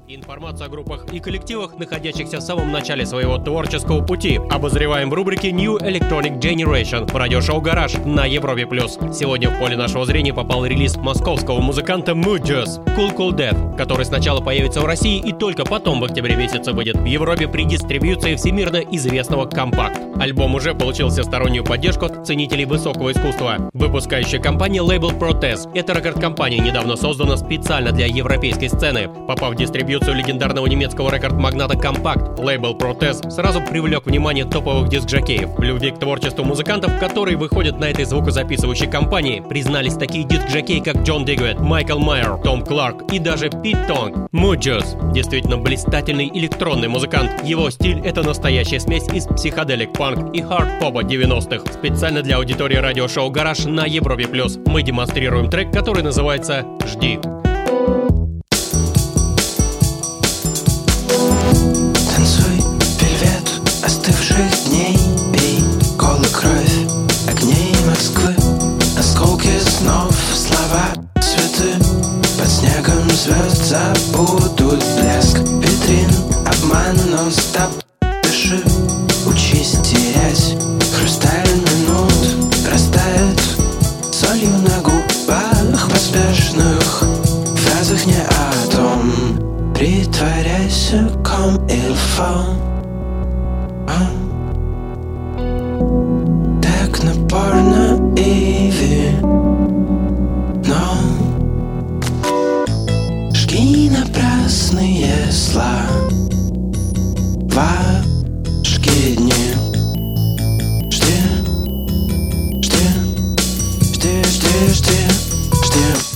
Информацию о группах и коллективах, находящихся в самом начале своего творческого пути, обозреваем в рубрике New Electronic Generation в радиошоу «Гараж» на Европе+. Сегодня в поле нашего зрения попал релиз московского музыканта Mudjizz Cool Cool Death, который сначала появится в России и только потом в октябре месяце выйдет в Европе при дистрибьюции всемирно известного Compact. Альбом уже получил всестороннюю поддержку от ценителей высокого искусства. Выпускающая компания Label Protest. Эта рекорд-компания недавно создана специально для европейской сцены. Попав в дистрибьюцию легендарного немецкого рекорд-магната Compact, Label Protest сразу привлек внимание топовых диск-жокеев. В любви к творчеству музыкантов, которые выходят на этой звукозаписывающей компании, признались такие диск-жокеи, как Джон Дигуэт, Майкл Майер, Том Кларк и даже Пит Тонг. Mudjizz действительно блистательный электронный музыкант. Его стиль — это настоящая смесь из психоделик панк и хард-попа 90-х. Специально для аудитории радиошоу «Гараж» на Европе+. Мы демонстрируем трек, который называется «Жди». Танцуй, вельвет остывших дней, пей колы, кровь огней Москвы, осколки снов, слова цветы. Под снегом звезд забудут блеск витрин, обман нон-стоп. Дыши, учись терять, хрусталь минут растает солью на губах поспешных фразах не о том. Притворяйся, comme il faut. Техно-порно и вино. Жги напрасные слова. Жги дни. Жди, жди, жди, жди, жди, жди.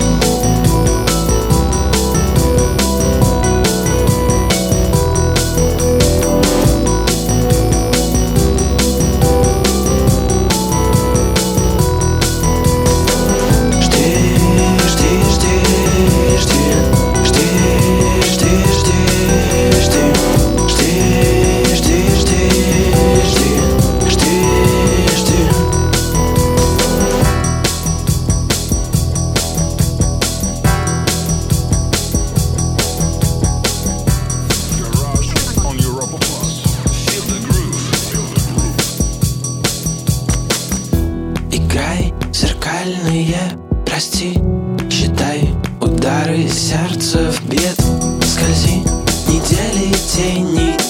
Играй зеркальные, прости, считай удары сердца в бед. Скользи, недели тени